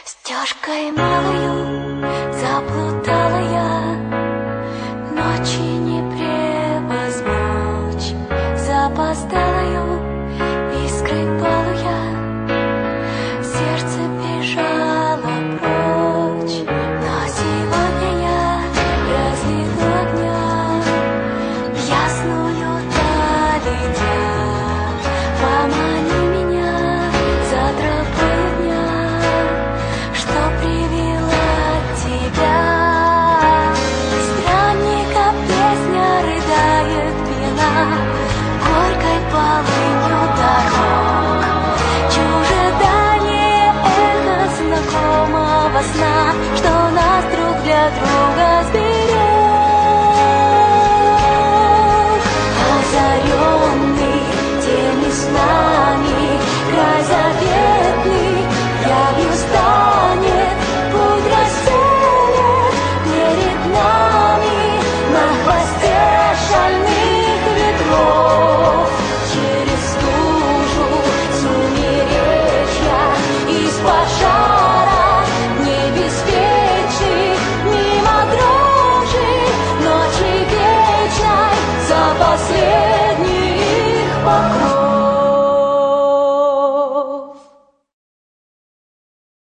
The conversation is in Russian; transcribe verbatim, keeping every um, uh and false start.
Стежкой малою заплутала я, ночи не превозмочь. Запоздалою искрой палу я, сердце бежало прочь. Но сегодня я разлиту огня, ясную даль идя. Помани меня за тропою дня, что привела тебя. Странника песня рыдает пена, горькой полынью дорог. Чужедание эхо знакомого сна.